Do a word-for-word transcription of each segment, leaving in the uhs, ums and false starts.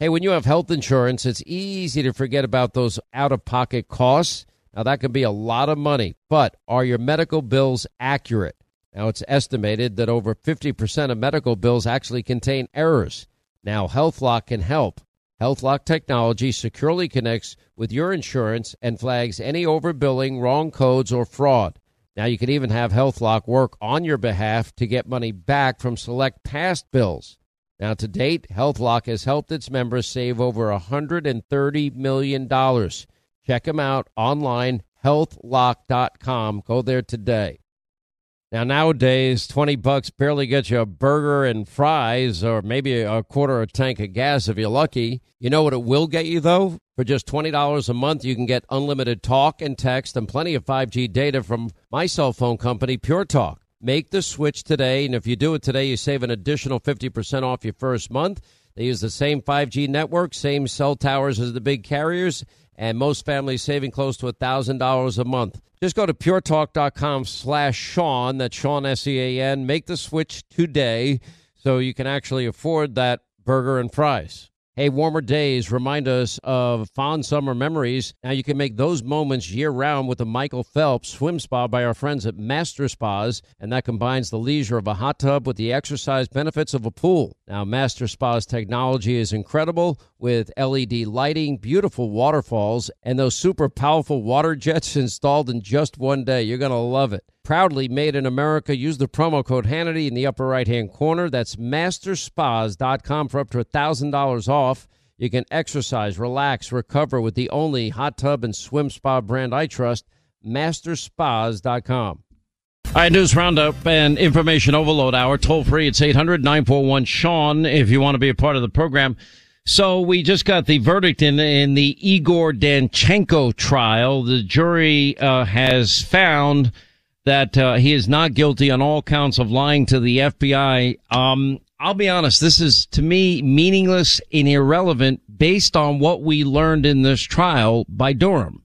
Hey, when you have health insurance, it's easy to forget about those out-of-pocket costs. Now, that can be a lot of money, but are your medical bills accurate? Now, it's estimated that over fifty percent of medical bills actually contain errors. Now, HealthLock can help. HealthLock technology securely connects with your insurance and flags any overbilling, wrong codes, or fraud. Now, you can even have HealthLock work on your behalf to get money back from select past bills. Now, to date, HealthLock has helped its members save over one hundred thirty million dollars. Check them out online, health lock dot com. Go there today. Now, nowadays, twenty bucks barely gets you a burger and fries or maybe a quarter of a tank of gas if you're lucky. You know what it will get you, though? For just twenty dollars a month, you can get unlimited talk and text and plenty of five G data from my cell phone company, Pure Talk. Make the switch today, and if you do it today, you save an additional fifty percent off your first month. They use the same five G network, same cell towers as the big carriers, and most families saving close to one thousand dollars a month. Just go to puretalk.com slash Sean, that's Sean, S E A N. Make the switch today so you can actually afford that burger and fries. Hey, warmer days remind us of fond summer memories. Now you can make those moments year-round with the Michael Phelps Swim Spa by our friends at Master Spas, and that combines the leisure of a hot tub with the exercise benefits of a pool. Now, Master Spa's technology is incredible with L E D lighting, beautiful waterfalls, and those super powerful water jets installed in just one day. You're going to love it. Proudly made in America. Use the promo code Hannity in the upper right-hand corner. That's master spas dot com for up to one thousand dollars off. You can exercise, relax, recover with the only hot tub and swim spa brand I trust, master spas dot com. All right, News Roundup and Information Overload Hour. Toll free, it's eight hundred, nine four one, Sean if you want to be a part of the program. So we just got the verdict in in the Igor Danchenko trial. The jury uh, has found that uh, he is not guilty on all counts of lying to the F B I. Um, I'll be honest, this is, to me, meaningless and irrelevant based on what we learned in this trial by Durham.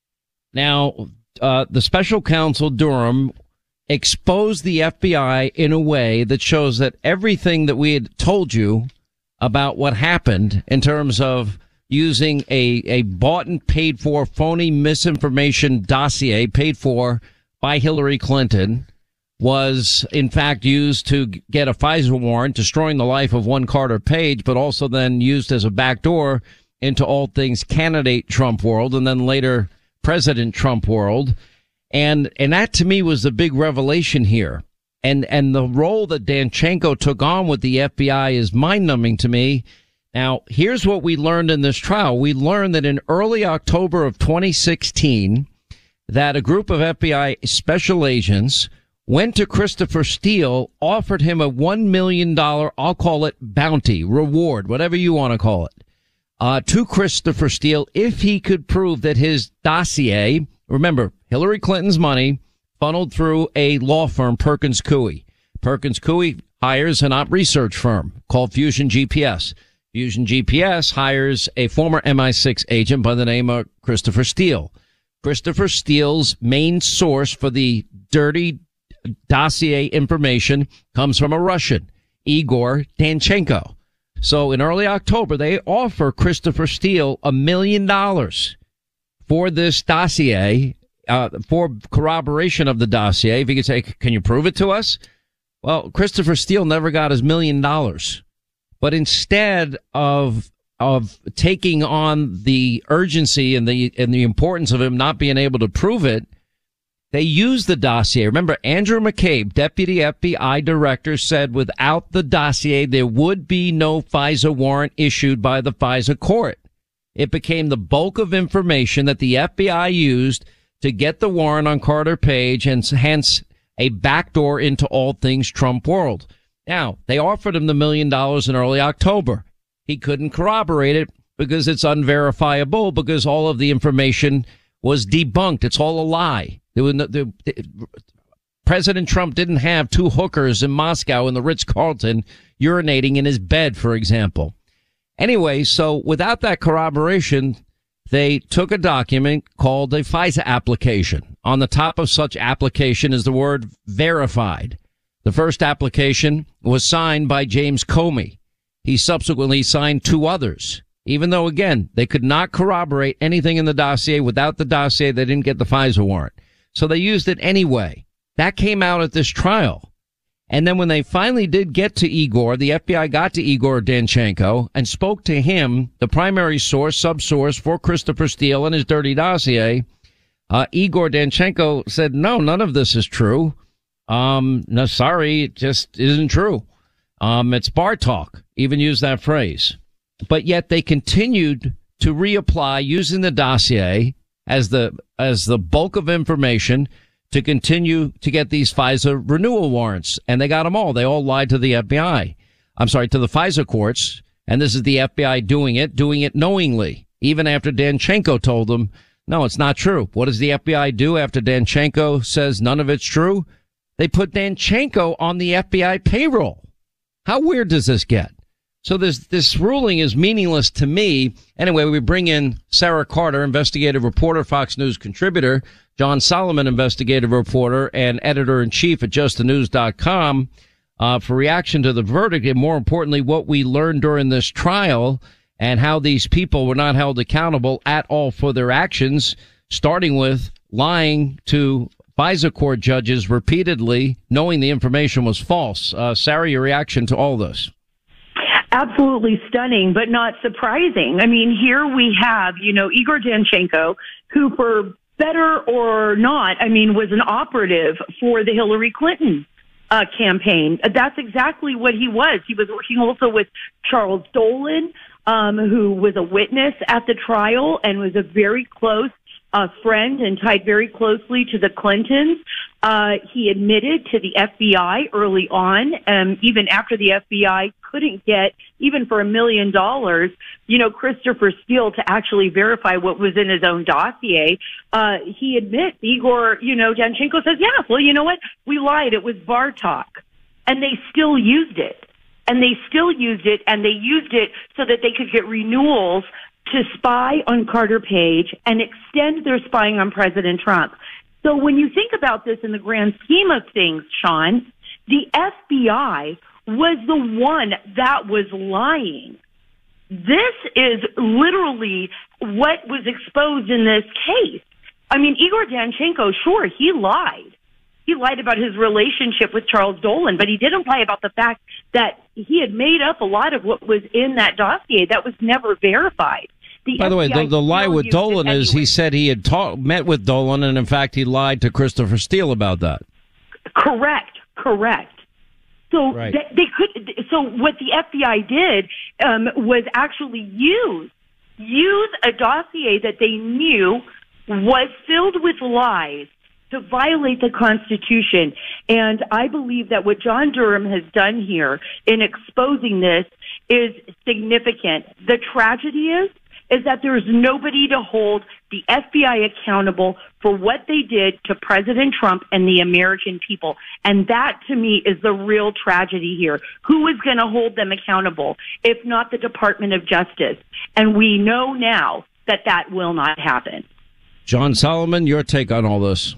Now, uh, the special counsel, Durham, exposed the F B I in a way that shows that everything that we had told you about what happened in terms of using a, a bought and paid for phony misinformation dossier paid for by Hillary Clinton was, in fact, used to get a FISA warrant, destroying the life of one Carter Page, but also then used as a backdoor into all things candidate Trump world and then later President Trump world. And, and that to me was the big revelation here. And, and the role that Danchenko took on with the F B I is mind-numbing to me. Now, here's what we learned in this trial. We learned that in early October of twenty sixteen, that a group of F B I special agents went to Christopher Steele, offered him a one million dollars, I'll call it bounty, reward, whatever you want to call it, uh, to Christopher Steele if he could prove that his dossier, remember, Hillary Clinton's money funneled through a law firm, Perkins Coie. Perkins Coie hires an op research firm called Fusion G P S. Fusion G P S hires a former M I six agent by the name of Christopher Steele. Christopher Steele's main source for the dirty dossier information comes from a Russian, Igor Danchenko. So in early October, they offer Christopher Steele a million dollars for this dossier, uh, for corroboration of the dossier. If you could say, can you prove it to us? Well, Christopher Steele never got his million dollars. But instead of of taking on the urgency and the and the importance of him not being able to prove it, they used the dossier. Remember, Andrew McCabe, deputy F B I director, said without the dossier, there would be no FISA warrant issued by the FISA court. It became the bulk of information that the F B I used to get the warrant on Carter Page and hence a backdoor into all things Trump world. Now, they offered him the million dollars in early October. He couldn't corroborate it because it's unverifiable, because all of the information was debunked. It's all a lie. There was no, the, the, President Trump didn't have two hookers in Moscow in the Ritz-Carlton urinating in his bed, for example. Anyway, so without that corroboration, they took a document called a FISA application. On the top of such application is the word verified. The first application was signed by James Comey. He subsequently signed two others. even though, again, they could not corroborate anything in the dossier. Without the dossier, they didn't get the FISA warrant. So they used it anyway. That came out at this trial. And then when they finally did get to Igor, the F B I got to Igor Danchenko and spoke to him, the primary source, sub-source for Christopher Steele and his dirty dossier. Uh, Igor Danchenko said, no, none of this is true. Um, no, sorry, it just isn't true. Um, it's bar talk, even used that phrase. But yet they continued to reapply using the dossier as the, as the bulk of information to continue to get these FISA renewal warrants. And they got them all. They all lied to the F B I. I'm sorry, to the FISA courts. And this is the F B I doing it, doing it knowingly, even after Danchenko told them, no, it's not true. What does the F B I do after Danchenko says none of it's true? They put Danchenko on the F B I payroll. How weird does this get? So this, this ruling is meaningless to me. Anyway, we bring in Sarah Carter, investigative reporter, Fox News contributor, John Solomon, investigative reporter and editor-in-chief at just the news dot com, uh, for reaction to the verdict and, more importantly, what we learned during this trial and how these people were not held accountable at all for their actions, starting with lying to FISA court judges repeatedly, knowing the information was false. Uh, Sarah, your reaction to all this? Absolutely stunning, but not surprising. I mean, here we have, you know, Igor Danchenko, who, for better or not, I mean, was an operative for the Hillary Clinton uh, campaign. That's exactly what he was. He was working also with Charles Dolan, um, who was a witness at the trial and was a very close uh, friend and tied very closely to the Clintons. Uh, he admitted to the F B I early on, um, even after the F B I couldn't get, even for a million dollars, you know, Christopher Steele to actually verify what was in his own dossier. Uh, he admits, Igor, you know, Danchenko says, yeah, well, you know what? We lied. It was bar talk. And they still used it. And they still used it, and they used it so that they could get renewals to spy on Carter Page and extend their spying on President Trump. So when you think about this in the grand scheme of things, Sean, the F B I was the one that was lying. This is literally what was exposed in this case. I mean, Igor Danchenko, sure, he lied. He lied about his relationship with Charles Dolan, but he didn't lie about the fact that he had made up a lot of what was in that dossier that was never verified. The By the F B I way, the, the lie with Dolan anyway. is he said he had ta- met with Dolan, and in fact, he lied to Christopher Steele about that. Correct, correct. So right. they, they could. So what the F B I did um, was actually use use a dossier that they knew was filled with lies to violate the Constitution. And I believe that what John Durham has done here in exposing this is significant. The tragedy is is that there is nobody to hold the F B I accountable for what they did to President Trump and the American people. And that, to me, is the real tragedy here. Who is going to hold them accountable, if not the Department of Justice? And we know now that that will not happen. John Solomon, your take on all this?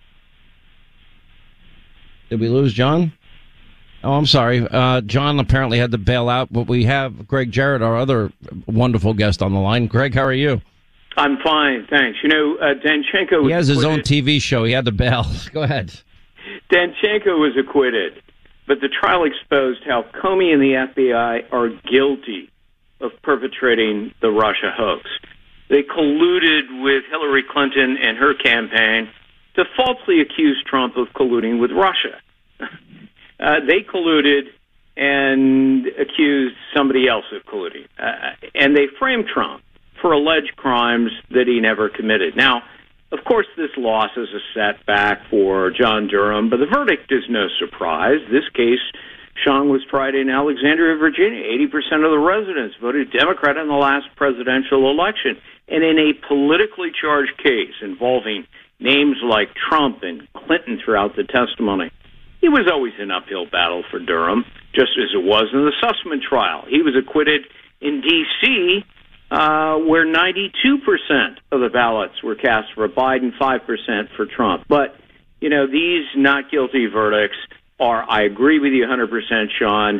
Did we lose John? Oh, I'm sorry. Uh, John apparently had to bail out, but we have Greg Jarrett, our other wonderful guest, on the line. Greg, how are you? I'm fine, thanks. You know, uh, Danchenko was He has his acquitted. own T V show. He had to bail. Go ahead. Danchenko was acquitted, but the trial exposed how Comey and the F B I are guilty of perpetrating the Russia hoax. They colluded with Hillary Clinton and her campaign to falsely accuse Trump of colluding with Russia. Uh, they colluded and accused somebody else of colluding. Uh, and they framed Trump for alleged crimes that he never committed. Now, of course, this loss is a setback for John Durham, but the verdict is no surprise. This case, Sean, was tried in Alexandria, Virginia. eighty percent of the residents voted Democrat in the last presidential election. And in a politically charged case involving names like Trump and Clinton throughout the testimony, it was always an uphill battle for Durham, just as it was in the Sussman trial. He was acquitted in D C, uh, where ninety-two percent of the ballots were cast for Biden, five percent for Trump. But, you know, these not guilty verdicts are, I agree with you one hundred percent, Sean,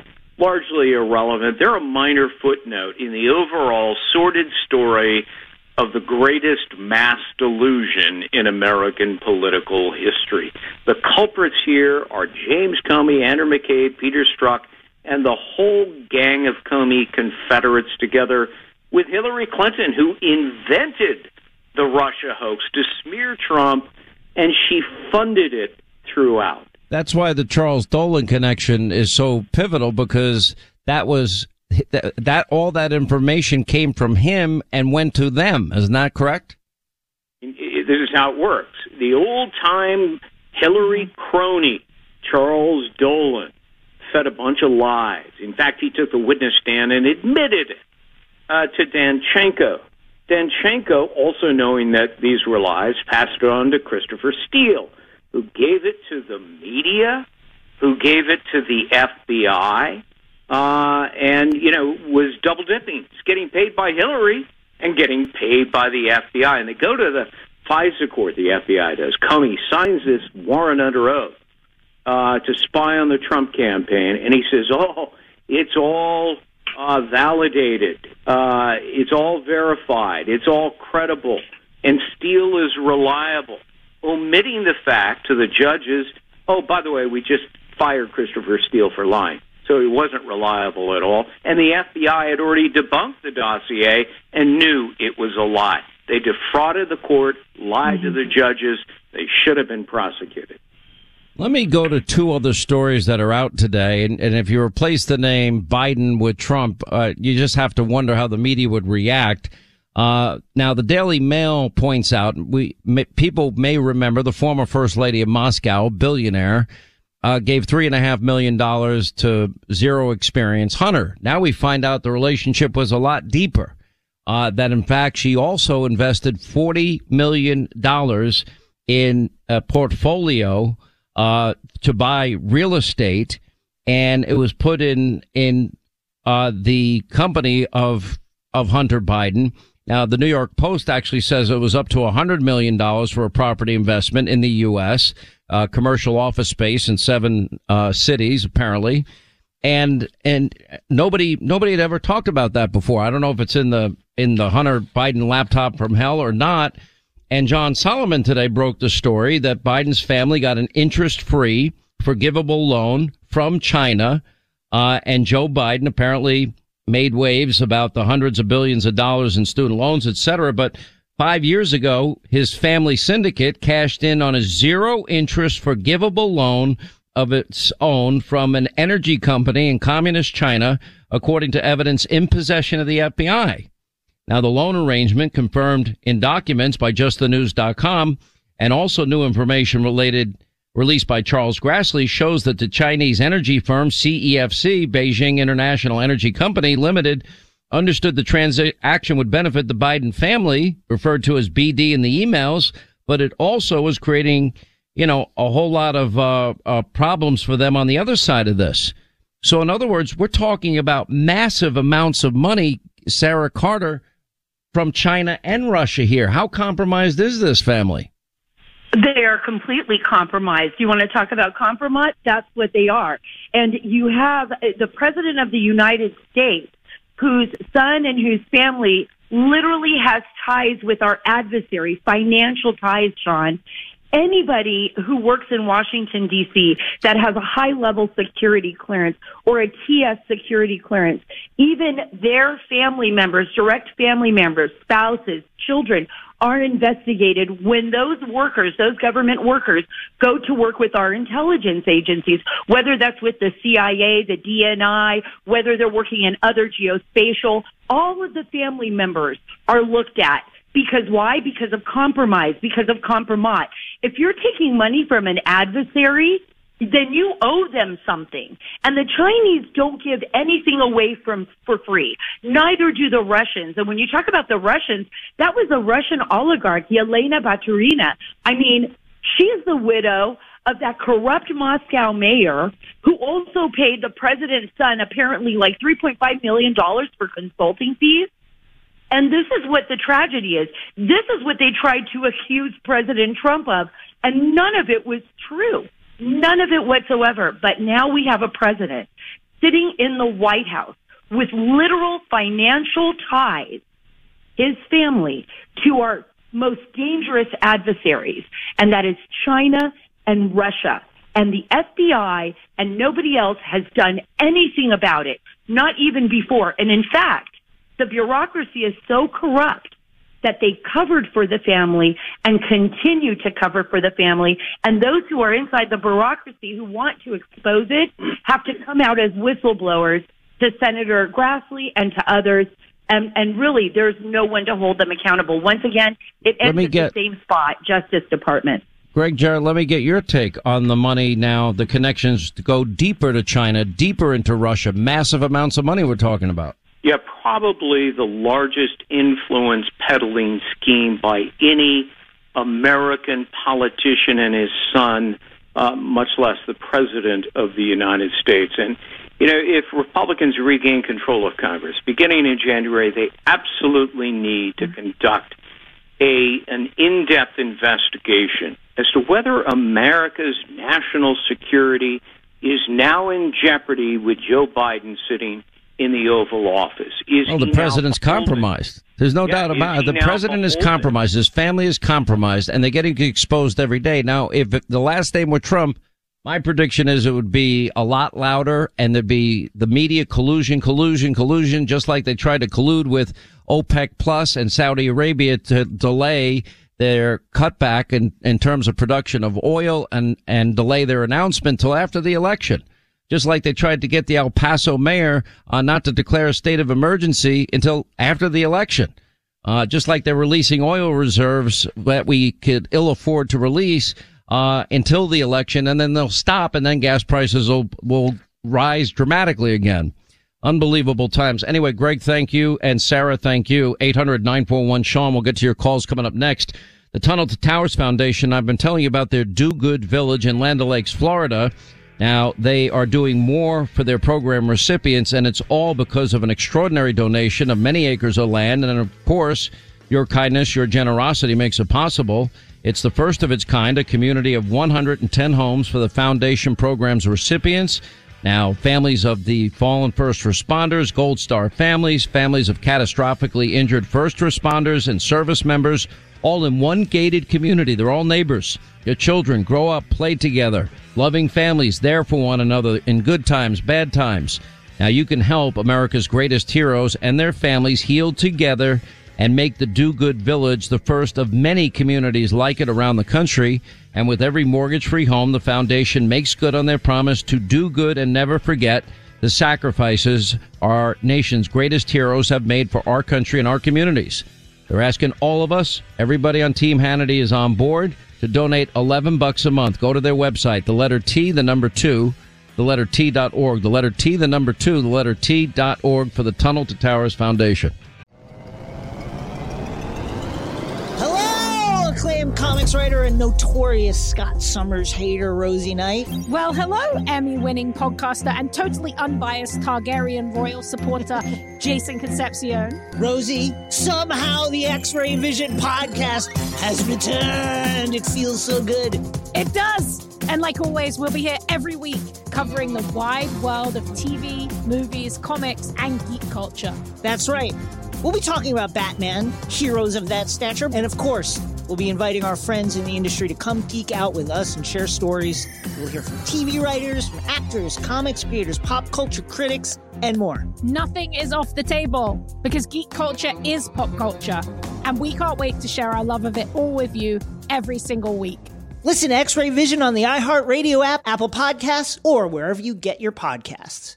largely irrelevant. They're a minor footnote in the overall sordid story of the greatest mass delusion in American political history. The culprits here are James Comey, Andrew McCabe, Peter Strzok, and the whole gang of Comey Confederates together with Hillary Clinton, who invented the Russia hoax to smear Trump, and she funded it throughout. That's why the Charles Dolan connection is so pivotal, because that was that, that all that information came from him and went to them. Isn't that correct? This is how it works. The old-time Hillary crony, Charles Dolan, fed a bunch of lies. In fact, he took the witness stand and admitted it uh, to Danchenko. Danchenko, also knowing that these were lies, passed it on to Christopher Steele, who gave it to the media, who gave it to the F B I, uh, and, you know, was double dipping. He's getting paid by Hillary and getting paid by the F B I. And they go to the FISA court, the F B I does. Comey signs this warrant under oath uh, to spy on the Trump campaign, and he says, oh, it's all uh, validated. Uh, it's all verified. It's all credible. And Steele is reliable, omitting the fact to the judges, oh, by the way, we just fired Christopher Steele for lying. So he wasn't reliable at all. And the F B I had already debunked the dossier and knew it was a lie. They defrauded the court, lied mm-hmm. to the judges. They should have been prosecuted. Let me go to two other stories that are out today. And, and if you replace the name Biden with Trump, uh, you just have to wonder how the media would react. Uh, now, the Daily Mail points out, we may, people may remember the former First Lady of Moscow, billionaire, uh, gave three and a half million dollars to Zero Experience Hunter. Now we find out the relationship was a lot deeper, uh, that in fact she also invested forty million dollars in a portfolio, uh, to buy real estate, and it was put in, in, uh, the company of, of Hunter Biden. Now, the New York Post actually says it was up to one hundred million dollars for a property investment in the U S, uh, commercial office space in seven uh, cities, apparently. And and nobody nobody had ever talked about that before. I don't know if it's in the in the Hunter Biden laptop from hell or not. And John Solomon today broke the story that Biden's family got an interest-free, forgivable loan from China, uh, and Joe Biden apparently made waves about the hundreds of billions of dollars in student loans, et cetera. But five years ago, his family syndicate cashed in on a zero interest forgivable loan of its own from an energy company in communist China, according to evidence in possession of the F B I. Now, the loan arrangement, confirmed in documents by just the news dot com, and also new information related released by Charles Grassley, shows that the Chinese energy firm C E F C, Beijing International Energy Company Limited, understood the transaction would benefit the Biden family, referred to as B D in the emails, but it also was creating, you know, a whole lot of uh, uh problems for them on the other side of this. So in other words, we're talking about massive amounts of money, Sarah Carter, from China and Russia here. How compromised is this family? They are completely compromised. You want to talk about compromise? That's what they are. And you have the president of the United States, whose son and whose family literally has ties with our adversary, financial ties, Sean. Anybody who works in Washington, D C that has a high-level security clearance or a T S security clearance, even their family members, direct family members, spouses, children, are investigated when those workers, those government workers, go to work with our intelligence agencies, whether that's with the C I A, the D N I, whether they're working in other geospatial. All of the family members are looked at. Because why? Because of compromise, because of compromise. If you're taking money from an adversary, then you owe them something. And the Chinese don't give anything away from for free. Neither do the Russians. And when you talk about the Russians, that was a Russian oligarch, Yelena Baturina. I mean, she's the widow of that corrupt Moscow mayor who also paid the president's son apparently like three point five million dollars for consulting fees. And this is what the tragedy is. This is what they tried to accuse President Trump of, and none of it was true. None of it whatsoever. But now we have a president sitting in the White House with literal financial ties, his family, to our most dangerous adversaries, and that is China and Russia. And the F B I and nobody else has done anything about it, not even before. And in fact, the bureaucracy is so corrupt that they covered for the family and continue to cover for the family. And those who are inside the bureaucracy who want to expose it have to come out as whistleblowers to Senator Grassley and to others. And, and really, there's no one to hold them accountable. Once again, it ends at get, the same spot, Justice Department. Greg Jarrett, let me get your take on the money now, the connections to go deeper to China, deeper into Russia, massive amounts of money we're talking about. Yeah, probably the largest influence peddling scheme by any American politician and his son, uh, much less the president of the United States. And, you know, if Republicans regain control of Congress, beginning in January, they absolutely need to conduct a an in-depth investigation as to whether America's national security is now in jeopardy with Joe Biden sitting in the Oval Office. Is oh, the president's compromised. There's no yeah, doubt about it. The president is compromised. His family is compromised, and they're getting exposed every day. Now, if the last name were Trump, my prediction is it would be a lot louder, and there'd be the media collusion, collusion, collusion, just like they tried to collude with OPEC Plus and Saudi Arabia to delay their cutback in, in terms of production of oil and, and delay their announcement till after the election. Just like they tried to get the El Paso mayor uh, not to declare a state of emergency until after the election. Uh, just like they're releasing oil reserves that we could ill afford to release uh, until the election, and then they'll stop, and then gas prices will, will rise dramatically again. Unbelievable times. Anyway, Greg, thank you. And Sarah, thank you. eight hundred nine four one Sean. We'll get to your calls coming up next. The Tunnel to Towers Foundation, I've been telling you about their Do Good Village in Land O'Lakes, Florida. Now, they are doing more for their program recipients, and it's all because of an extraordinary donation of many acres of land. And, of course, your kindness, your generosity makes it possible. It's the first of its kind, a community of one hundred ten homes for the foundation program's recipients. Now, families of the fallen first responders, Gold Star families, families of catastrophically injured first responders and service members, all in one gated community. They're all neighbors. Your children grow up, play together, loving families there for one another in good times, bad times. Now, you can help America's greatest heroes and their families heal together and make the Do Good Village the first of many communities like it around the country. And with every mortgage-free home, the foundation makes good on their promise to do good and never forget the sacrifices our nation's greatest heroes have made for our country and our communities. They're asking all of us, everybody on Team Hannity is on board, to donate eleven bucks a month. Go to their website, the letter T, the number two, the letter T dot org, the letter T, the number two, the letter T dot org for the Tunnel to Towers Foundation. Acclaimed comics writer and notorious Scott Summers hater Rosie Knight. Well, hello, Emmy-winning podcaster and totally unbiased Targaryen royal supporter Jason Concepcion. Rosie, somehow the X-Ray Vision podcast has returned. It feels so good. It does. And like always, we'll be here every week covering the wide world of T V, movies, comics, and geek culture. That's right. We'll be talking about Batman, heroes of that stature, and of course, we'll be inviting our friends in the industry to come geek out with us and share stories. We'll hear from T V writers, from actors, comics creators, pop culture critics, and more. Nothing is off the table because geek culture is pop culture, and we can't wait to share our love of it all with you every single week. Listen to X-Ray Vision on the iHeartRadio app, Apple Podcasts, or wherever you get your podcasts.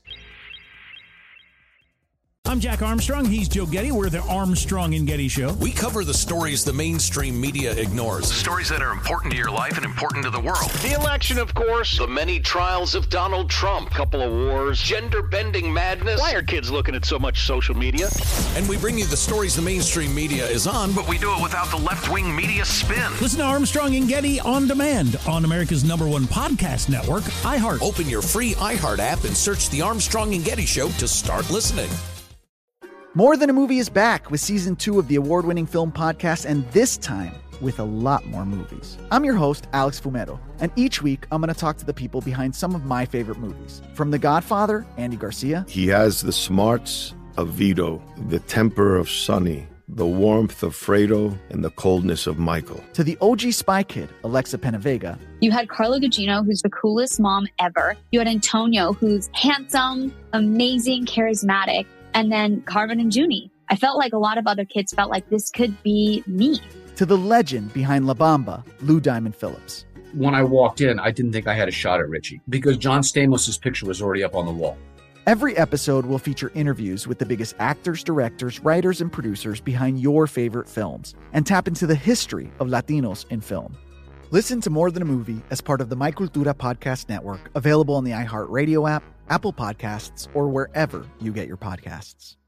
I'm Jack Armstrong. He's Joe Getty. We're the Armstrong and Getty Show. We cover the stories the mainstream media ignores. Stories that are important to your life and important to the world. The election, of course. The many trials of Donald Trump. Couple of wars. Gender-bending madness. Why are kids looking at so much social media? And we bring you the stories the mainstream media is on, but we do it without the left-wing media spin. Listen to Armstrong and Getty on demand on America's number one podcast network, iHeart. Open your free iHeart app and search the Armstrong and Getty Show to start listening. More Than a Movie is back with season two of the award-winning film podcast, and this time with a lot more movies. I'm your host, Alex Fumero, and each week I'm going to talk to the people behind some of my favorite movies. From The Godfather, Andy Garcia. He has the smarts of Vito, the temper of Sonny, the warmth of Fredo, and the coldness of Michael. To the O G Spy Kid, Alexa Penavega. You had Carla Gugino, who's the coolest mom ever. You had Antonio, who's handsome, amazing, charismatic. And then Carmen and Junie. I felt like a lot of other kids felt like this could be me. To the legend behind La Bamba, Lou Diamond Phillips. When I walked in, I didn't think I had a shot at Richie because John Stamos' picture was already up on the wall. Every episode will feature interviews with the biggest actors, directors, writers, and producers behind your favorite films and tap into the history of Latinos in film. Listen to More Than a Movie as part of the My Cultura Podcast Network, available on the iHeartRadio app, Apple Podcasts, or wherever you get your podcasts.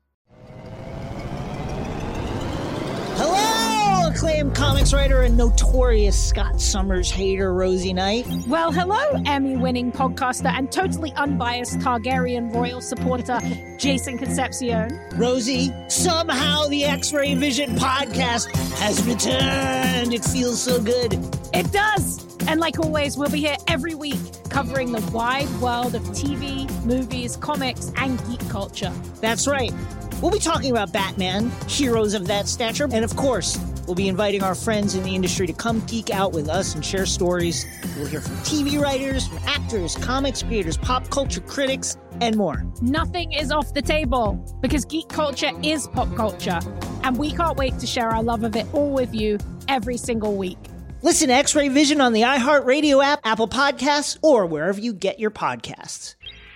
Hello, acclaimed comics writer and notorious Scott Summers hater, Rosie Knight. Well, hello, Emmy-winning podcaster and totally unbiased Targaryen royal supporter, Jason Concepcion. Rosie, somehow the X-Ray Vision podcast has returned. It feels so good. It does. And like always, we'll be here every week covering the wide world of T V, movies, comics, and geek culture. That's right. We'll be talking about Batman, heroes of that stature, and of course, we'll be inviting our friends in the industry to come geek out with us and share stories. We'll hear from T V writers, from actors, comics creators, pop culture critics, and more. Nothing is off the table because geek culture is pop culture, and we can't wait to share our love of it all with you every single week. Listen to X-Ray Vision on the iHeartRadio app, Apple Podcasts, or wherever you get your podcasts.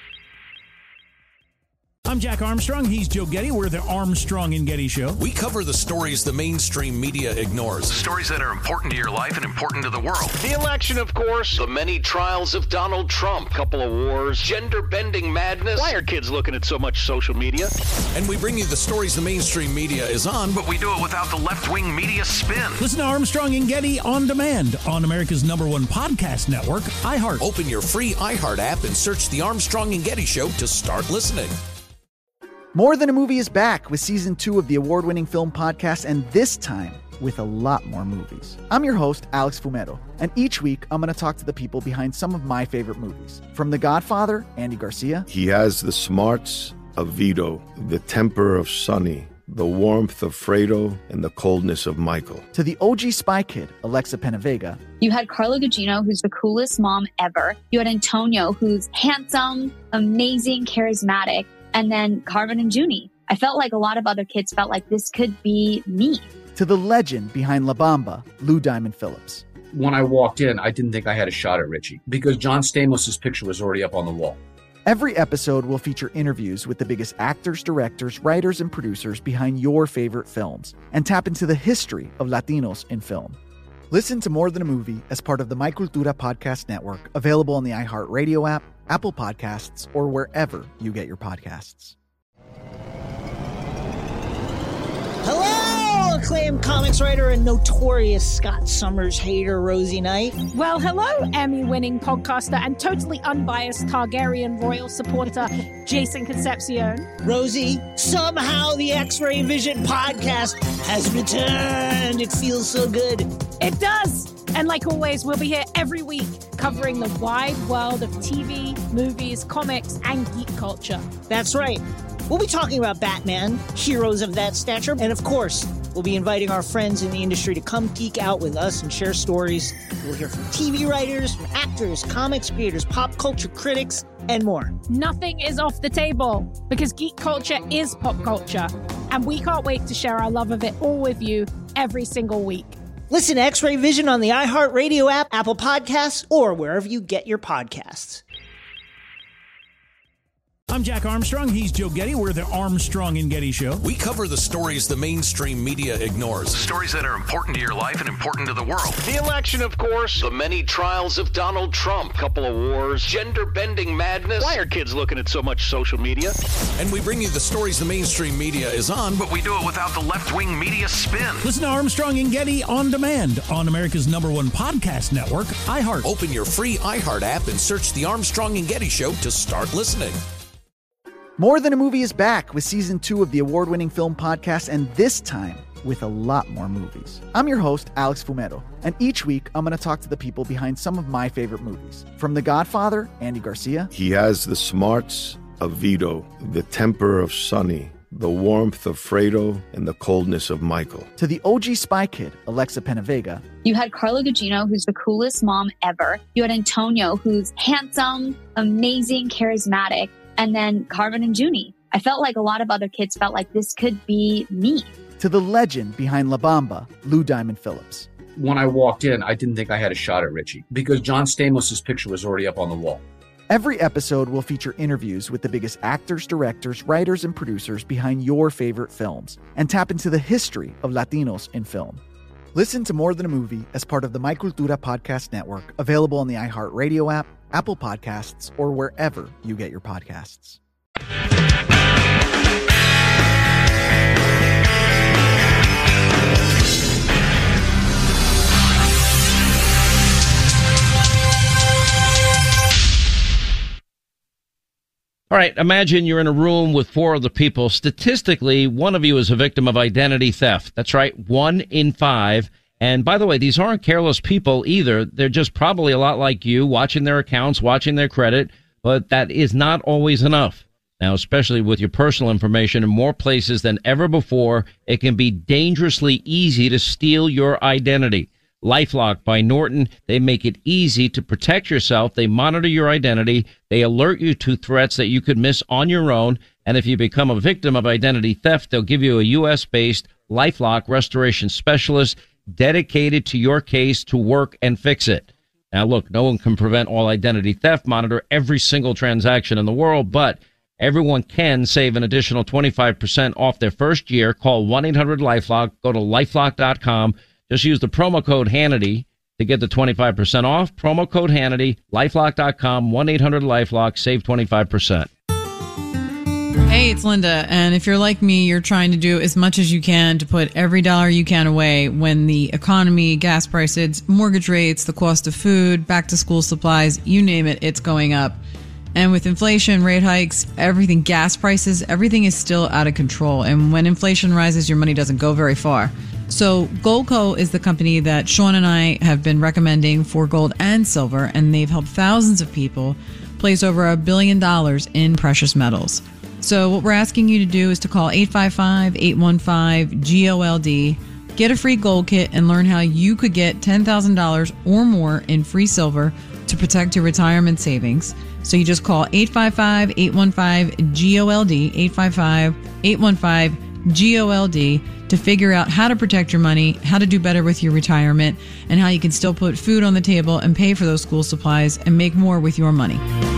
I'm Jack Armstrong. He's Joe Getty. We're the Armstrong and Getty Show. We cover the stories the mainstream media ignores. Stories that are important to your life and important to the world. The election, of course. The many trials of Donald Trump. Couple of wars. Gender-bending madness. Why are kids looking at so much social media? And we bring you the stories the mainstream media is on, But we do it without the left-wing media spin. Listen to Armstrong and Getty on demand on America's number one podcast network, iHeart. Open your free iHeart app and search The Armstrong and Getty Show to start listening. More Than a Movie is back with season two of the award-winning film podcast, and this time with a lot more movies. I'm your host, Alex Fumero, and each week I'm going to talk to the people behind some of my favorite movies. From The Godfather, Andy Garcia. He has the smarts of Vito, the temper of Sonny, the warmth of Fredo, and the coldness of Michael. To the O G Spy Kid, Alexa Penavega. You had Carla Gugino, who's the coolest mom ever. You had Antonio, who's handsome, amazing, charismatic. And then Carmen and Junie. I felt like a lot of other kids felt like this could be me. To the legend behind La Bamba, Lou Diamond Phillips. When I walked in, I didn't think I had a shot at Richie because John Stamos' picture was already up on the wall. Every episode will feature interviews with the biggest actors, directors, writers, and producers behind your favorite films and tap into the history of Latinos in film. Listen to More Than a Movie as part of the My Cultura Podcast Network, available on the iHeartRadio app, Apple Podcasts, or wherever you get your podcasts. Hello, acclaimed comics writer and notorious Scott Summers hater, Rosie Knight. Well, hello, Emmy-winning podcaster and totally unbiased Targaryen royal supporter, Jason Concepcion. Rosie, somehow the X-Ray Vision podcast has returned. It feels so good. It does. And like always, we'll be here every week covering the wide world of T V, movies, comics, and geek culture. That's right. We'll be talking about Batman, heroes of that stature, and of course, we'll be inviting our friends in the industry to come geek out with us and share stories. We'll hear from T V writers, from actors, comics creators, pop culture critics, and more. Nothing is off the table because geek culture is pop culture, and we can't wait to share our love of it all with you every single week. Listen to X-Ray Vision on the iHeartRadio app, Apple Podcasts, or wherever you get your podcasts. I'm Jack Armstrong. He's Joe Getty. We're the Armstrong and Getty Show. We cover the stories the mainstream media ignores. Stories that are important to your life and important to the world. The election, of course. The many trials of Donald Trump. Couple of wars. Gender-bending madness. Why are kids looking at so much social media? And we bring you the stories the mainstream media is on, But we do it without the left-wing media spin. Listen to Armstrong and Getty on demand on America's number one podcast network, iHeart. Open your free iHeart app and search The Armstrong and Getty Show to start listening. More Than a Movie is back with season two of the award-winning film podcast, and this time with a lot more movies. I'm your host, Alex Fumero, and each week I'm going to talk to the people behind some of my favorite movies. From The Godfather, Andy Garcia. He has the smarts of Vito, the temper of Sonny, the warmth of Fredo, and the coldness of Michael. To the O G Spy Kid, Alexa Penavega. You had Carla Gugino, who's the coolest mom ever. You had Antonio, who's handsome, amazing, charismatic. And then Carmen and Junie. I felt like a lot of other kids felt like this could be me. To the legend behind La Bamba, Lou Diamond Phillips. When I walked in, I didn't think I had a shot at Richie because John Stamos' picture was already up on the wall. Every episode will feature interviews with the biggest actors, directors, writers, and producers behind your favorite films and tap into the history of Latinos in film. Listen to More Than a Movie as part of the My Cultura Podcast Network, available on the iHeartRadio app, Apple Podcasts, or wherever you get your podcasts. All right, imagine you're in a room with four other people. Statistically, one of you is a victim of identity theft. That's right, one in five. And by the way, these aren't careless people either. They're just probably a lot like you, watching their accounts, watching their credit, but that is not always enough. Now, especially with your personal information in more places than ever before, it can be dangerously easy to steal your identity. LifeLock by Norton, they make it easy to protect yourself. They monitor your identity. They alert you to threats that you could miss on your own. And if you become a victim of identity theft, they'll give you a U S-based LifeLock restoration specialist dedicated to your case to work and fix it. Now, look, no one can prevent all identity theft, monitor every single transaction in the world, but everyone can save an additional twenty-five percent off their first year. Call one eight hundred LifeLock. Go to lifelock dot com. Just use the promo code Hannity to get the twenty-five percent off. Promo code Hannity, lifelock dot com, one eight hundred LifeLock, save twenty-five percent. Hey, it's Linda, and if you're like me, you're trying to do as much as you can to put every dollar you can away when the economy, gas prices, mortgage rates, the cost of food, back to school supplies, you name it, it's going up. And with inflation, rate hikes, everything, gas prices, everything is still out of control. And when inflation rises, your money doesn't go very far. So Goldco is the company that Sean and I have been recommending for gold and silver, and they've helped thousands of people place over a billion dollars in precious metals. So what we're asking you to do is to call eight five five, eight one five, G O L D, get a free gold kit, and learn how you could get ten thousand dollars or more in free silver to protect your retirement savings. So you just call eight five five, eight one five, G O L D, eight five five, eight one five, G O L D, to figure out how to protect your money, how to do better with your retirement, and how you can still put food on the table and pay for those school supplies and make more with your money.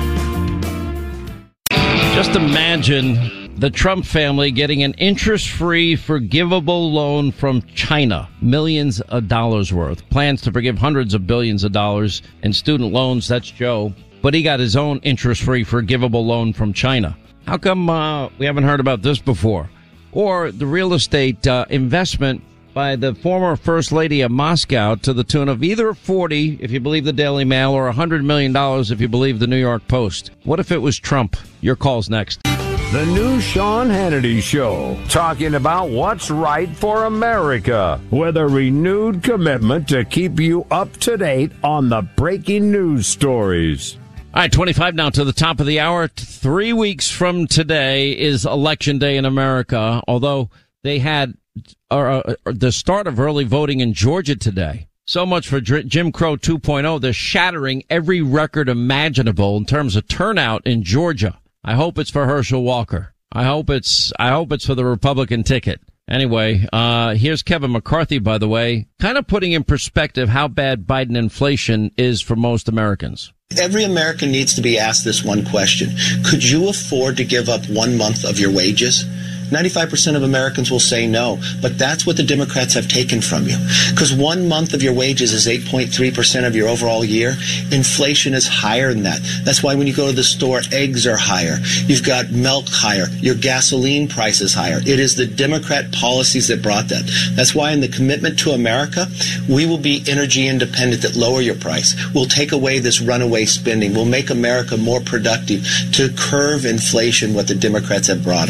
Just imagine the Trump family getting an interest-free, forgivable loan from China, millions of dollars worth. Plans to forgive hundreds of billions of dollars in student loans. That's Joe. But he got his own interest-free, forgivable loan from China. How come uh, we haven't heard about this before? Or the real estate uh, investment by the former First Lady of Moscow to the tune of either forty, if you believe the Daily Mail, or one hundred million dollars if you believe the New York Post. What if it was Trump? Your call's next. The new Sean Hannity Show, talking about what's right for America, with a renewed commitment to keep you up to date on the breaking news stories. All right, twenty-five now to the top of the hour. Three weeks from today is Election Day in America, although they had uh, the start of early voting in Georgia today. So much for Jim Crow two point oh. They're shattering every record imaginable in terms of turnout in Georgia. I hope it's for Herschel Walker. I hope it's I hope it's for the Republican ticket. Anyway, uh here's Kevin McCarthy, by the way, kind of putting in perspective how bad Biden inflation is for most Americans. Every American needs to be asked this one question. Could you afford to give up one month of your wages? ninety-five percent of Americans will say no, but that's what the Democrats have taken from you. Because one month of your wages is eight point three percent of your overall year. Inflation is higher than that. That's why when you go to the store, eggs are higher. You've got milk higher. Your gasoline price is higher. It is the Democrat policies that brought that. That's why in the commitment to America, we will be energy independent that lower your price. We'll take away this runaway spending. We'll make America more productive to curb inflation, what the Democrats have brought us.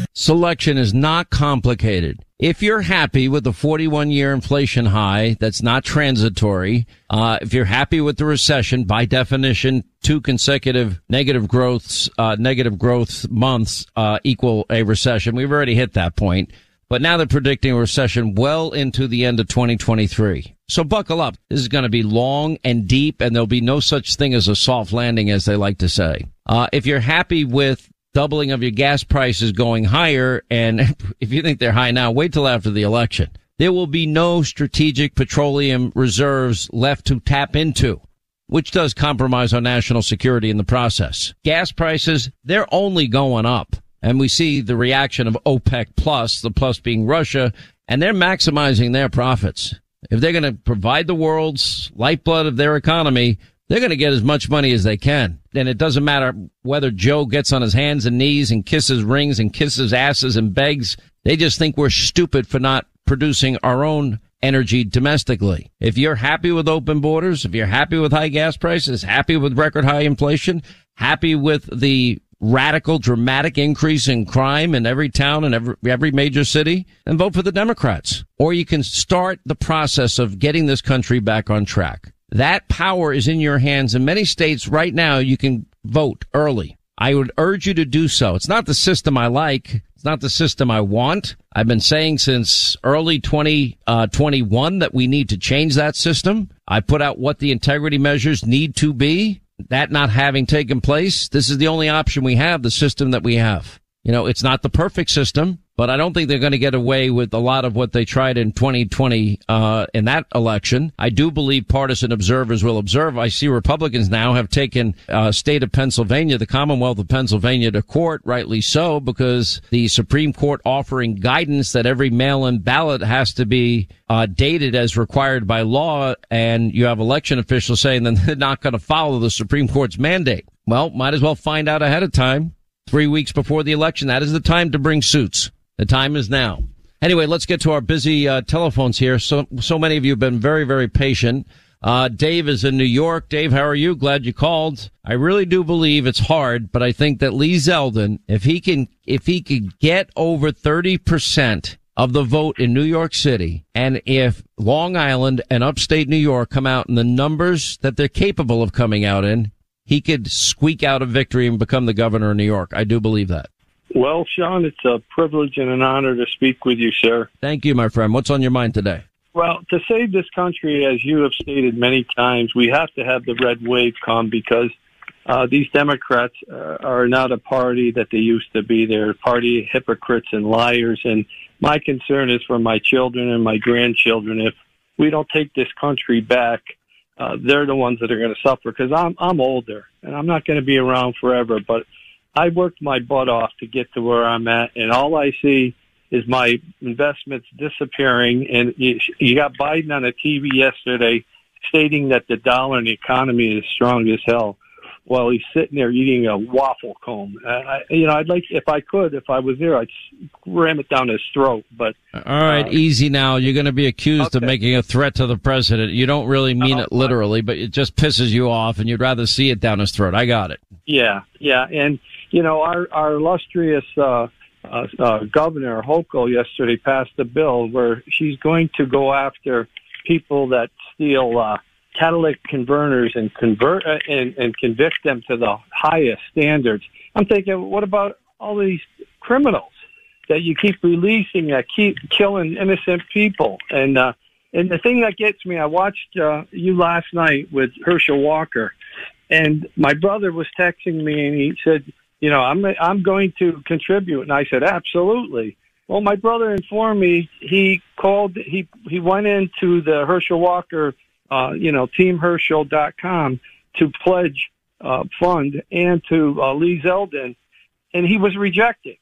selection is not complicated. If you're happy with the forty-one year inflation high that's not transitory, uh, if you're happy with the recession, by definition, two consecutive negative growths, uh, negative growth months, uh, equal a recession. We've already hit that point. But now they're predicting a recession well into the end of twenty twenty-three. So buckle up. This is going to be long and deep, and there'll be no such thing as a soft landing, as they like to say. Uh, if you're happy with doubling of your gas prices going higher, and if you think they're high now, wait till after the election. There will be no strategic petroleum reserves left to tap into, which does compromise our national security in the process. Gas prices, they're only going up. And we see the reaction of OPEC plus, the plus being Russia, and they're maximizing their profits. If they're going to provide the world's lifeblood of their economy, they're going to get as much money as they can. And it doesn't matter whether Joe gets on his hands and knees and kisses rings and kisses asses and begs. They just think we're stupid for not producing our own energy domestically. If you're happy with open borders, if you're happy with high gas prices, happy with record high inflation, happy with the radical, dramatic increase in crime in every town and every, every major city, and vote for the Democrats. Or you can start the process of getting this country back on track. That power is in your hands. In many states right now, you can vote early. I would urge you to do so. It's not the system I like. It's not the system I want. I've been saying since early twenty twenty-one that we need to change that system. I put out what the integrity measures need to be. That not having taken place, this is the only option we have, the system that we have. You know, it's not the perfect system, but I don't think they're going to get away with a lot of what they tried in twenty twenty uh in that election. I do believe partisan observers will observe. I see Republicans now have taken uh state of Pennsylvania, the Commonwealth of Pennsylvania, to court, rightly so, because the Supreme Court offering guidance that every mail-in ballot has to be uh dated as required by law, and you have election officials saying that they're not going to follow the Supreme Court's mandate. Well, might as well find out ahead of time. Three weeks before the election, that is the time to bring suits. The time is now. Anyway, let's get to our busy uh, telephones here. So, so many of you have been very, very patient. Uh, Dave is in New York. Dave, how are you? Glad you called. I really do believe it's hard, but I think that Lee Zeldin, if he can, if he could get over thirty percent of the vote in New York City, and if Long Island and upstate New York come out in the numbers that they're capable of coming out in, he could squeak out a victory and become the governor of New York. I do believe that. Well, Sean, it's a privilege and an honor to speak with you, sir. Thank you, my friend. What's on your mind today? Well, to save this country, as you have stated many times, we have to have the red wave come, because uh, these Democrats uh, are not a party that they used to be. They're a party of hypocrites and liars. And my concern is for my children and my grandchildren. If we don't take this country back, Uh, they're the ones that are going to suffer, because I'm I'm older and I'm not going to be around forever. But I worked my butt off to get to where I'm at, and all I see is my investments disappearing. And you, you got Biden on the T V yesterday stating that the dollar and the economy is strong as hell, while he's sitting there eating a waffle cone. Uh, I, you know, I'd like, if I could, if I was there, I'd ram it down his throat. But all right, uh, easy now. You're going to be accused okay. of making a threat to the president. You don't really mean uh, it literally, but it just pisses you off, and you'd rather see it down his throat. I got it. Yeah, yeah, and you know, our our illustrious uh, uh, uh, governor Hochul yesterday passed a bill where she's going to go after people that steal Uh, catalytic converters and convert uh, and, and convict them to the highest standards. I'm thinking, what about all these criminals that you keep releasing that keep killing innocent people? And uh, and the thing that gets me, I watched uh, you last night with Herschel Walker, and my brother was texting me, and he said, you know, I'm I'm going to contribute, and I said, absolutely. Well, my brother informed me he called, he he went into the Herschel Walker. Uh, you know, team herschel dot com to pledge uh, fund and to uh, Lee Zeldin, and he was rejected.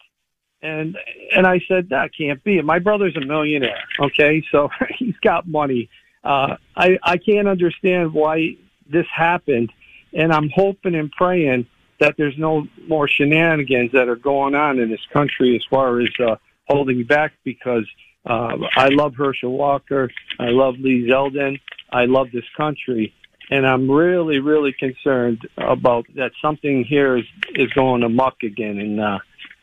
And and I said, that can't be. My brother's a millionaire, okay? So he's got money. Uh, I, I can't understand why this happened, and I'm hoping and praying that there's no more shenanigans that are going on in this country as far as uh, holding back, because uh, I love Herschel Walker. I love Lee Zeldin. I love this country, and I'm really, really concerned about that something here is, is going amok again. And uh,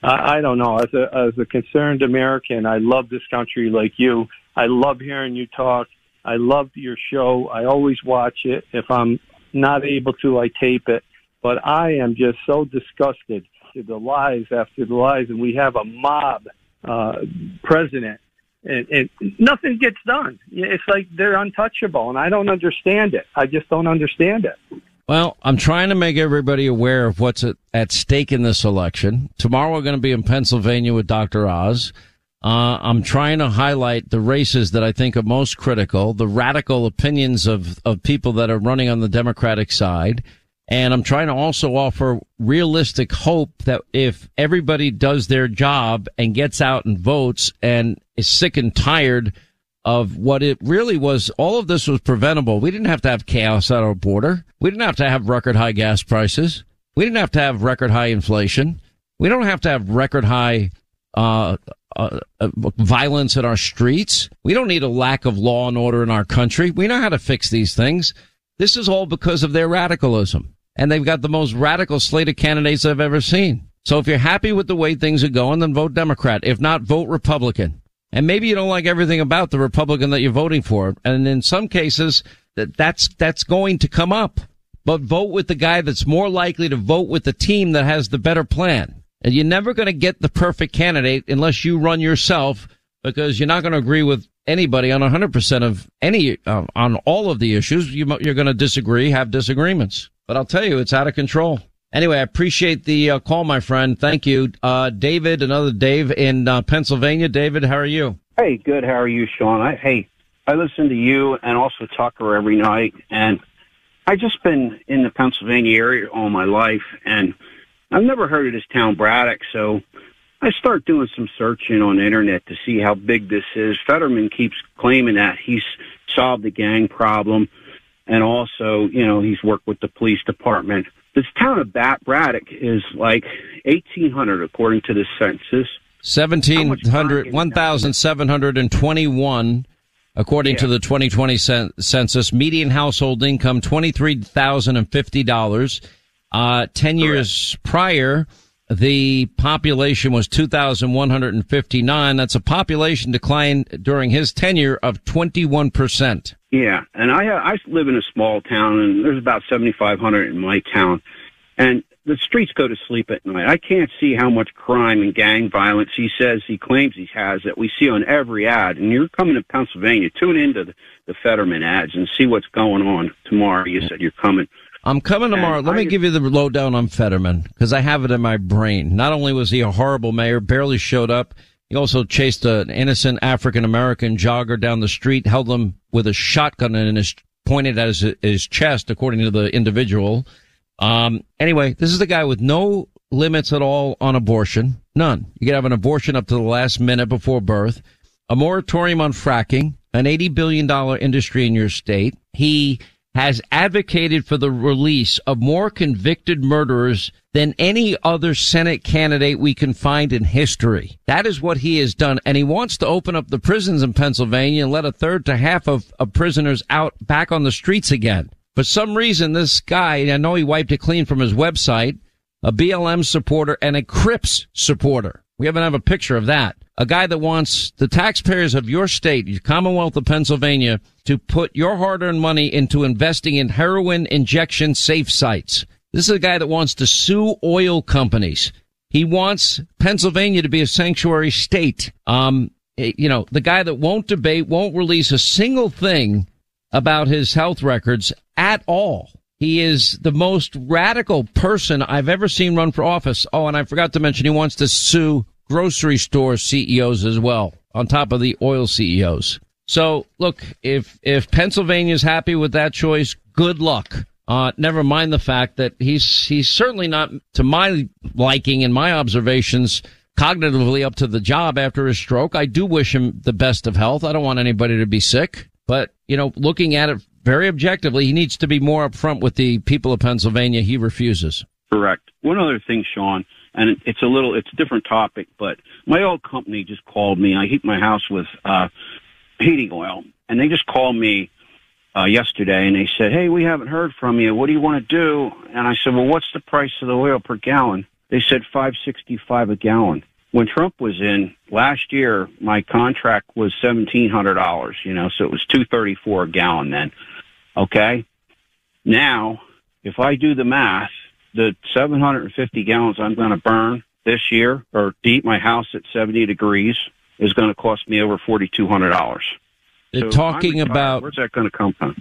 I, I don't know. As a as a concerned American, I love this country like you. I love hearing you talk. I love your show. I always watch it. If I'm not able to, I tape it. But I am just so disgusted with the lies after the lies, and we have a mob uh, president, and, and nothing gets done. It's like they're untouchable, and I don't understand it. I just don't understand it. Well, I'm trying to make everybody aware of what's at, at stake in this election. Tomorrow we're going to be in Pennsylvania with Doctor Oz. Uh, I'm trying to highlight the races that I think are most critical, the radical opinions of, of people that are running on the Democratic side. And I'm trying to also offer realistic hope that if everybody does their job and gets out and votes and is sick and tired of what it really was, all of this was preventable. We didn't have to have chaos at our border. We didn't have to have record high gas prices. We didn't have to have record high inflation. We don't have to have record high uh, uh, uh violence in our streets. We don't need a lack of law and order in our country. We know how to fix these things. This is all because of their radicalism. And they've got the most radical slate of candidates I've ever seen. So if you're happy with the way things are going, then vote Democrat. If not, vote Republican. And maybe you don't like everything about the Republican that you're voting for. And in some cases, that that's that's going to come up. But vote with the guy that's more likely to vote with the team that has the better plan. And you're never going to get the perfect candidate unless you run yourself, because you're not going to agree with anybody on one hundred percent of any, uh, on all of the issues. You, you're going to disagree, have disagreements. But I'll tell you, it's out of control. Anyway, I appreciate the uh, call, my friend. Thank you. Uh, David, another Dave in uh, Pennsylvania. David, how are you? Hey, good. How are you, Sean? I, hey, I listen to you and also Tucker every night, and I just been in the Pennsylvania area all my life, and I've never heard of this town Braddock, so I start doing some searching on the internet to see how big this is. Fetterman keeps claiming that he's solved the gang problem, and also, you know, he's worked with the police department. This town of Bat Braddock is like eighteen hundred according to the census. seventeen hundred, one thousand seven hundred twenty-one according yeah. to the twenty twenty cen- census. Median household income twenty-three thousand fifty dollars. Uh, ten Correct. Years prior, the population was two thousand one hundred fifty-nine. That's a population decline during his tenure of twenty-one percent. Yeah, and I I live in a small town, and there's about seventy-five hundred in my town, and the streets go to sleep at night. I can't see how much crime and gang violence he says he claims he has that we see on every ad. And you're coming to Pennsylvania, tune into the, the Fetterman ads and see what's going on tomorrow. You said you're coming. I'm coming tomorrow. And Let I, me give you the lowdown on Fetterman, because I have it in my brain. Not only was he a horrible mayor, barely showed up, he also chased an innocent African-American jogger down the street, held him with a shotgun in his, pointed at his, his chest, according to the individual. Um, anyway, this is a guy with no limits at all on abortion. None. You can have an abortion up to the last minute before birth. A moratorium on fracking, an eighty billion dollars industry in your state. He has advocated for the release of more convicted murderers than any other Senate candidate we can find in history. That is what he has done. And he wants to open up the prisons in Pennsylvania and let a third to half of, of prisoners out back on the streets again. For some reason, this guy, I know he wiped it clean from his website, a B L M supporter and a Crips supporter. We haven't have a picture of that. A guy that wants the taxpayers of your state, your Commonwealth of Pennsylvania, to put your hard-earned money into investing in heroin injection safe sites. This is a guy that wants to sue oil companies. He wants Pennsylvania to be a sanctuary state. Um, you know, the guy that won't debate, won't release a single thing about his health records at all. He is the most radical person I've ever seen run for office. Oh, and I forgot to mention he wants to sue grocery store C E Os as well, on top of the oil C E Os. So, look, if if Pennsylvania's happy with that choice, good luck. Uh, never mind the fact that he's he's certainly not, to my liking and my observations, cognitively up to the job after his stroke. I do wish him the best of health. I don't want anybody to be sick. But, you know, looking at it very objectively, he needs to be more upfront with the people of Pennsylvania. He refuses. Correct. One other thing, Sean, and it's a little, it's a different topic, but my old company just called me. I heat my house with uh heating oil, and they just called me uh yesterday, and they said, hey, we haven't heard from you. What do you want to do? And I said, well, what's the price of the oil per gallon? they said five sixty-five a gallon. When Trump was in last year, my contract was seventeen hundred dollars, you know, so it was two thirty-four a gallon then. Okay. Now, if I do the math, the seven hundred fifty gallons I'm going to burn this year or to heat my house at seventy degrees is going to cost me over forty-two hundred dollars. They're So talking I'm retired. about, Where's that going to come from?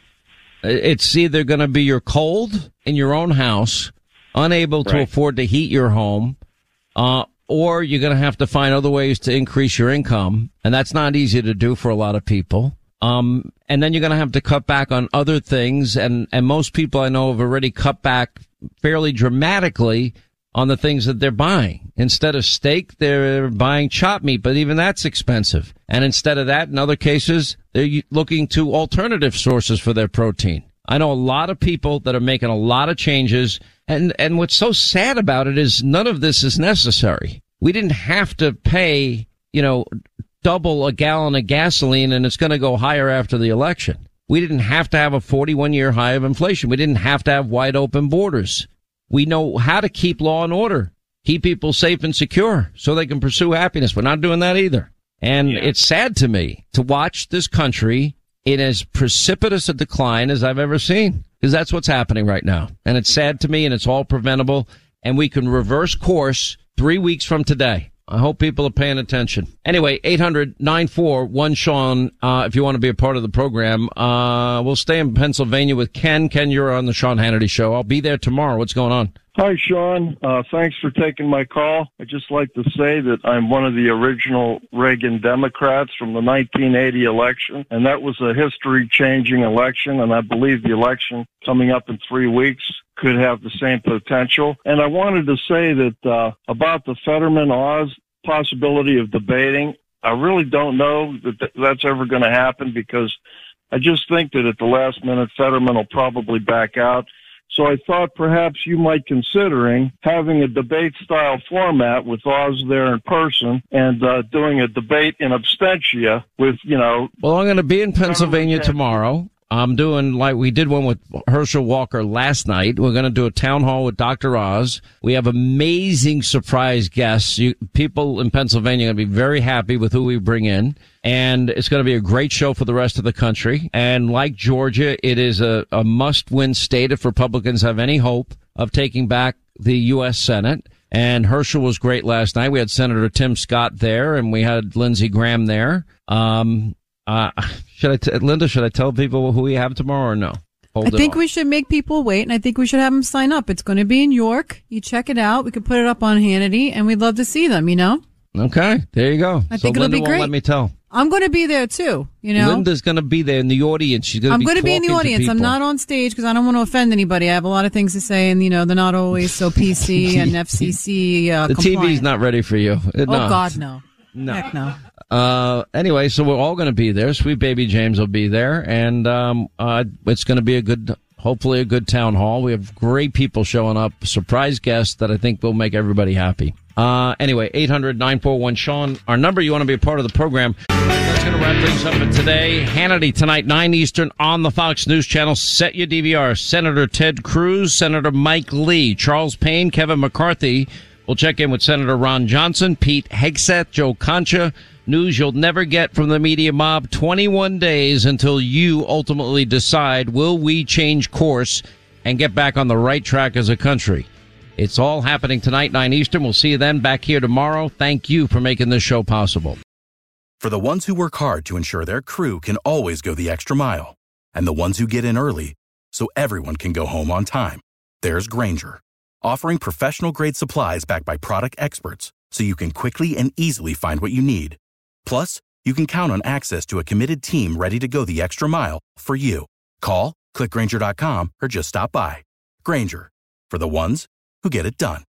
it's either going to be you're cold in your own house, unable to Right. afford to heat your home, uh, or you're going to have to find other ways to increase your income. And that's not easy to do for a lot of people. Um, and then you're going to have to cut back on other things. And, and most people I know have already cut back fairly dramatically on the things that they're buying. Instead of steak, they're buying chopped meat, but even that's expensive. And instead of that, in other cases, they're looking to alternative sources for their protein. I know a lot of people that are making a lot of changes. And, and what's so sad about it is none of this is necessary. We didn't have to pay, you know, double a gallon of gasoline and it's going to go higher after the election. We didn't have to have a forty-one year high of inflation. We didn't have to have wide open borders. We know how to keep law and order, keep people safe and secure so they can pursue happiness. We're not doing that either. And yeah. It's sad to me to watch this country in as precipitous a decline as I've ever seen, because that's what's happening right now. And it's sad to me, and it's all preventable, and we can reverse course three weeks from today. I hope people are paying attention. Anyway, eight hundred nine four one Sean, uh, if you want to be a part of the program. Uh, we'll stay in Pennsylvania with Ken. Ken, you're on the Sean Hannity Show. I'll be there tomorrow. What's going on? Hi, Sean. Uh, thanks for taking my call. I'd just like to say that I'm one of the original Reagan Democrats from the nineteen eighty election, and that was a history-changing election, and I believe the election coming up in three weeks could have the same potential. And I wanted to say that uh, about the Fetterman-Oz possibility of debating, I really don't know that th- that's ever going to happen, because I just think that at the last minute, Fetterman will probably back out. So I thought perhaps you might considering having a debate-style format with Oz there in person and uh, doing a debate in absentia with, you know... Well, I'm going to be in Pennsylvania tomorrow. I'm doing like we did one with Herschel Walker last night. We're going to do a town hall with Doctor Oz. We have amazing surprise guests. You, people in Pennsylvania are going to be very happy with who we bring in. And it's going to be a great show for the rest of the country. And like Georgia, it is a, a must-win state if Republicans have any hope of taking back the U S Senate. And Herschel was great last night. We had Senator Tim Scott there, and we had Lindsey Graham there. Um, uh, should I, t- Linda, should I tell people who we have tomorrow or no? Hold I think off. we should make people wait, and I think we should have them sign up. It's going to be in York. You check it out. We could put it up on Hannity, and we'd love to see them, you know? Okay, there you go. I so think it'll Linda be won't great. Let me tell. I'm going to be there too, you know? Linda's going to be there in the audience. She's going to I'm be going to be in the talking to audience. I'm people. not on stage because I don't want to offend anybody. I have a lot of things to say, and, you know, they're not always so P C and F C C uh, The compliant. T V's not ready for you. Oh, No. God, no. No. Heck no. Uh, anyway, so we're all going to be there. Sweet baby James will be there, and um, uh, it's going to be a good, hopefully a good town hall. We have great people showing up, surprise guests that I think will make everybody happy. Uh, anyway, eight hundred nine four one Sean, our number. You want to be a part of the program. That's going to wrap things up for today. Hannity tonight, nine Eastern on the Fox News Channel. Set your D V R. Senator Ted Cruz, Senator Mike Lee, Charles Payne, Kevin McCarthy. We'll check in with Senator Ron Johnson, Pete Hegseth, Joe Concha. News you'll never get from the media mob. twenty-one days until you ultimately decide, will we change course and get back on the right track as a country? It's all happening tonight, nine Eastern. We'll see you then back here tomorrow. Thank you for making this show possible. For the ones who work hard to ensure their crew can always go the extra mile, and the ones who get in early so everyone can go home on time, there's Grainger, offering professional-grade supplies backed by product experts so you can quickly and easily find what you need. Plus, you can count on access to a committed team ready to go the extra mile for you. Call, click Grainger dot com, or just stop by. Grainger, for the ones who get it done.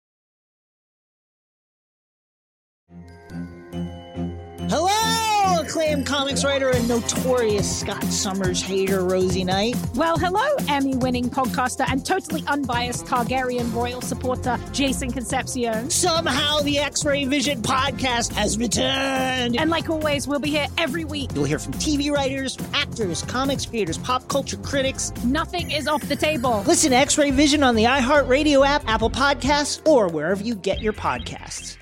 Hello, acclaimed comics writer and notorious Scott Summers hater, Rosie Knight. Well, hello, Emmy-winning podcaster and totally unbiased Targaryen royal supporter, Jason Concepcion. Somehow the X-Ray Vision podcast has returned. And like always, we'll be here every week. You'll hear from T V writers, actors, comics creators, pop culture critics. Nothing is off the table. Listen to X-Ray Vision on the iHeartRadio app, Apple Podcasts, or wherever you get your podcasts.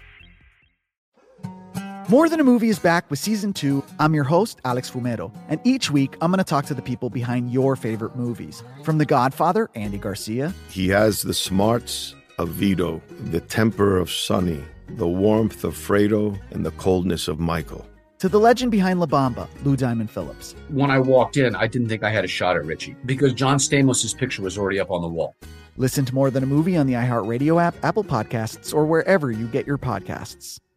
More Than a Movie is back with season two. I'm your host, Alex Fumero, and each week I'm going to talk to the people behind your favorite movies. From The Godfather, Andy Garcia. He has the smarts of Vito, the temper of Sonny, the warmth of Fredo, and the coldness of Michael. To the legend behind La Bamba, Lou Diamond Phillips. When I walked in, I didn't think I had a shot at Richie because John Stamos' picture was already up on the wall. Listen to More Than a Movie on the iHeartRadio app, Apple Podcasts, or wherever you get your podcasts.